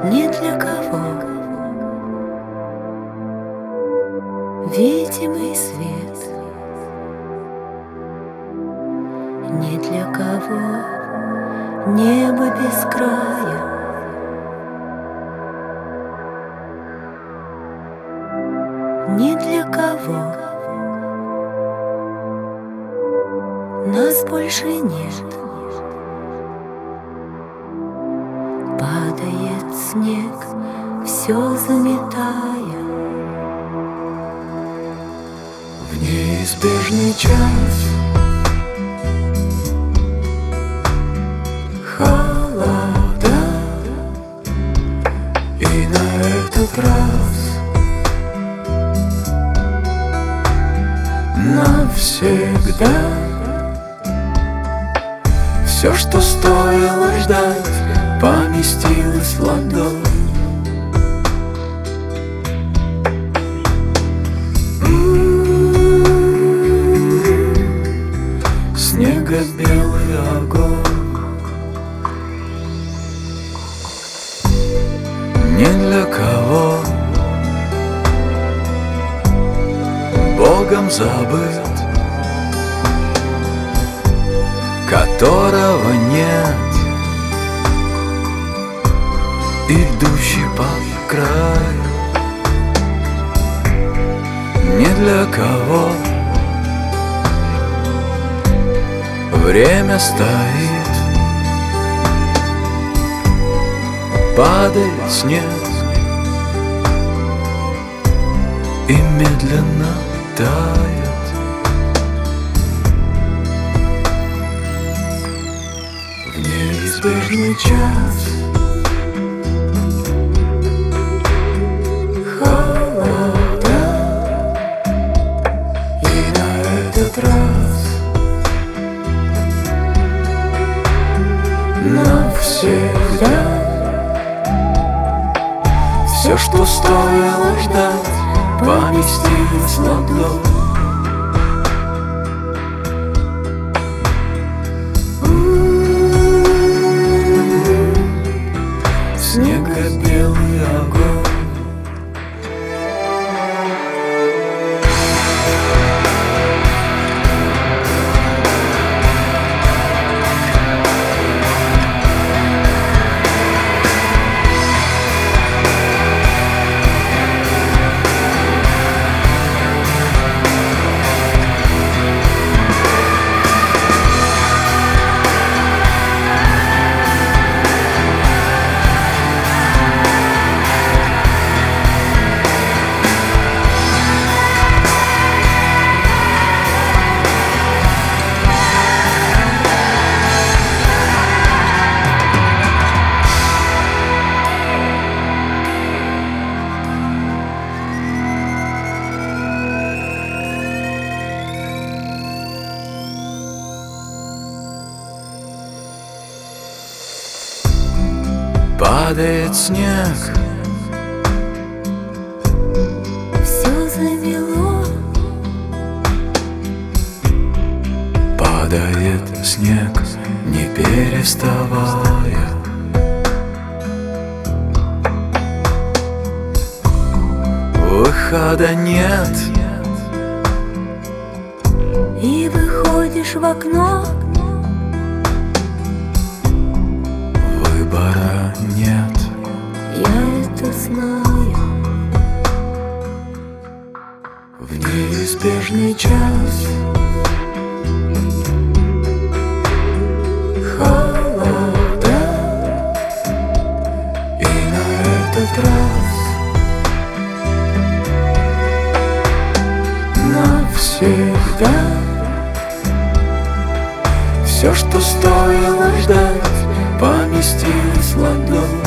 ни для кого. Видимый свет ни для кого. Небо без края ни для кого. Нас больше нет. Падает снег, все заметая. В неизбежный час холода, и на этот раз навсегда все, что стоило ждать, поместилось в ладонь. Снего-белый огонь ни для кого Богом забыт, которого нет, идущий по краю. Ни для кого время стоит, падает снег и медленно тает. В неизбежный час холода, и на этот раз навсегда все, что стоило ждать, поместилось в ладонь. Снего-белый огонь. Падает снег, Все замело, падает снег, не переставая. Выхода нет, и выходишь в окно. выбора нет. Я это знаю. В неизбежный час холода, и на этот раз навсегда все, что стоило ждать, поместилось в ладонь.